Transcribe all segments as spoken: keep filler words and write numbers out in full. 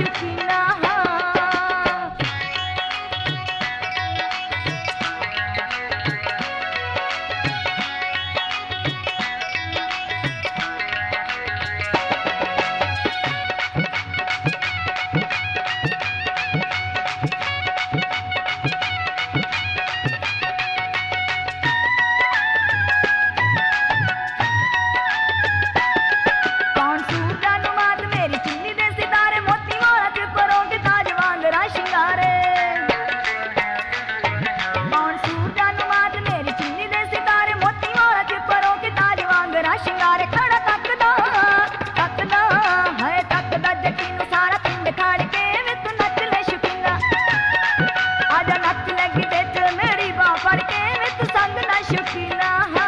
शौकीना हाँ। शिंगारे खड़ा तकदा तकदा है तकदा जटी नू सारा पिंड खड़ के वे तू नच ले शौकीना आजा नच लगी बिच मेरी बाह फड़ के वे तू संग ना शौकीना हाँ।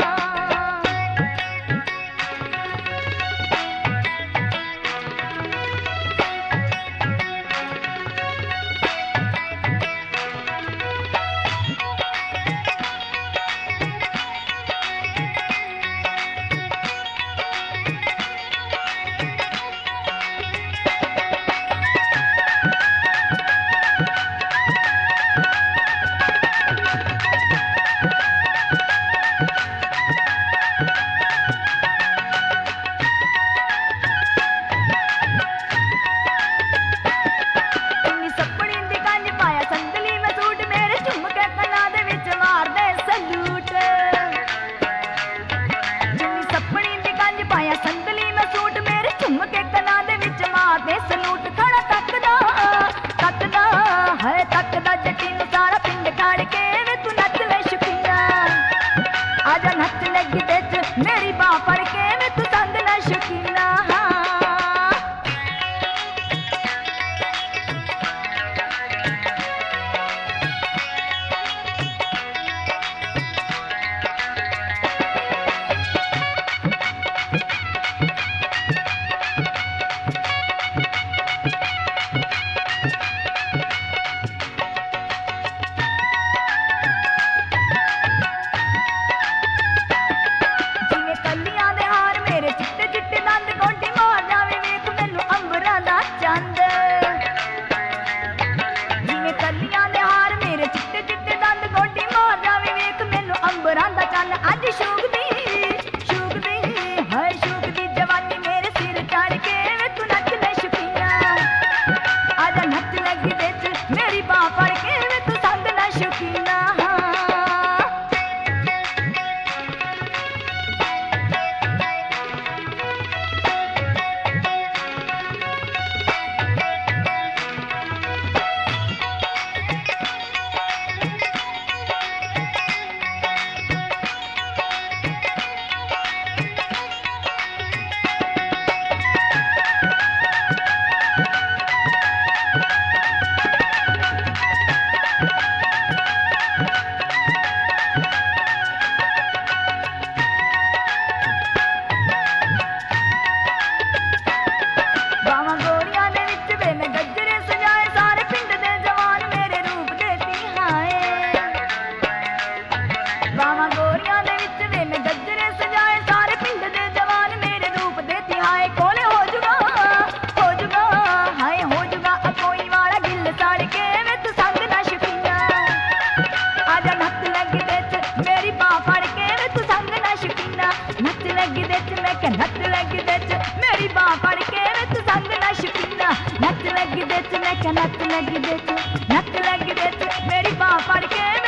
संदली में सूट मेरे झुमके कना दे विच मारदे सलूट खड़ा तकदा तकदा है तकदा जटी नू सारा पिंड खड़ के वे तू नच ले शौकीना आजा नच लगी बिच मेरी बाह फड़ के वे तू संग ना शौकीना हाँ। अज शूकदी शूकदी है शूकदी जवानी मेरे सिर चढ़ के वे तू नच ले शौकीना आजा नच लगी बिच मेरी बाह फड़ के वे तू संग ना शौकीना हाँ। बावां गोरियां दे विच वे मैं गजरे सजाए सारे पिंड दे जवान मेरे रूप दे तिहाए कोले हो जुगा हो जुगा हाय हो जुगा कोई वाला गिल साड़ के वे तू संग ना शौकीना आजा नच लगी बिच मेरी बाह फड़ के वे तू संग ना शौकीना नच लगी बिच मैं के नच लगी बिच मेरी बाह फड़ के वे तू संग ना शौकीना नच लगी बिच मैं के नच लगी बिच नच लगी बिच मेरी बाह फड़ के